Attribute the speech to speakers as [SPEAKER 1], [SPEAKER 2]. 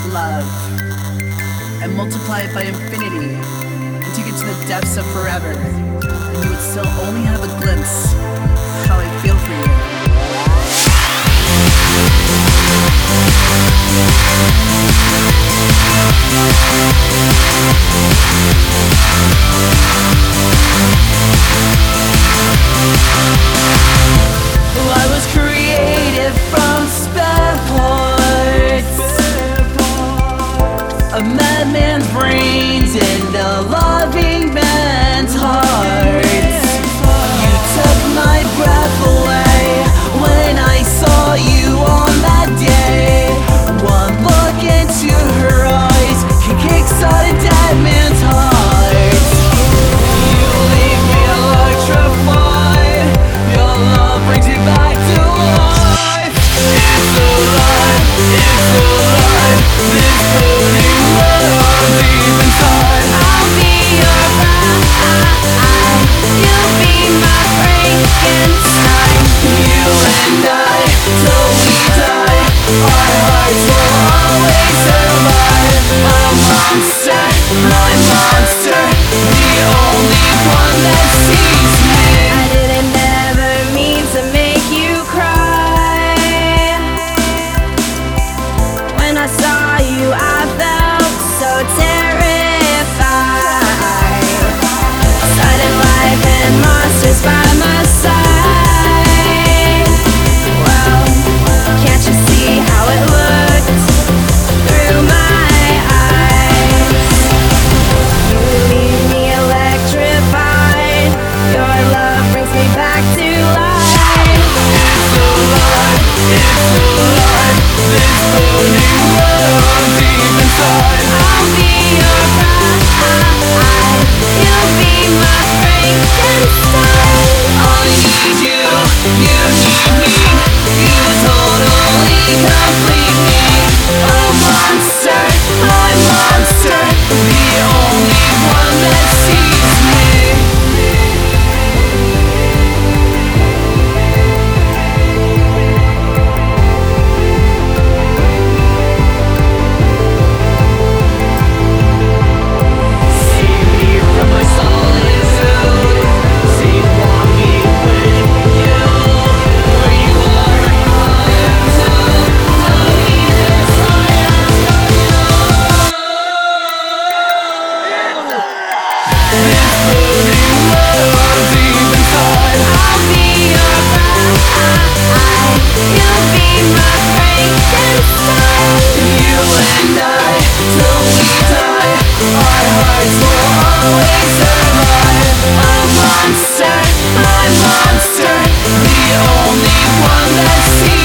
[SPEAKER 1] love and multiply it by infinity and take it to the depths of forever, and you would still only have a glimpse of how I feel for you. Well, I was created from spare parts of madman's brains and a loving man's heart. You took my breath away when I saw you on that day. One look into her eyes can kickstart a dead man's heart. You leave me electrified. Your love brings me back to life. It's alive, it's alive. This burning love deep inside.
[SPEAKER 2] I'll be your bride. You'll be my Frankenstein.
[SPEAKER 1] You and I, till we die, our hearts will always survive. A monster, my monster, the only one that sees me.
[SPEAKER 2] I didn't ever mean to make you cry. When I saw you, I felt so terrified. Sudden life and monsters by my side. Well, can't you see how it looked through my eyes? You leave me electrified. Your love brings me back to life.
[SPEAKER 1] It's alive, it's alive. This burning love deep inside.
[SPEAKER 2] I'll be your bride. You'll be my Frankenstein.
[SPEAKER 1] I need you, you need me. You totally complete me. A monster, my monster, the only one that sees me. Save me from my solitude. Sleepwalking with you. Where you are, I am too. Happiness, I am for you. This burning love deep inside.
[SPEAKER 2] I'll be your bride. You'll be my Frankenstein.
[SPEAKER 1] You and I, till we die, our hearts will always survive. A monster, my monster, the only one that sees